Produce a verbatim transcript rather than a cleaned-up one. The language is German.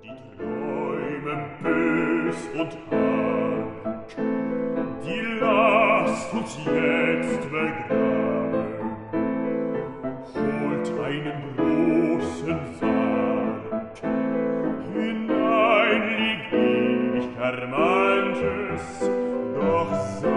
Träume bös und hart, die lasst uns jetzt begraben. Holt einen großen Sarg, hinein lieg ich, Charmantes, doch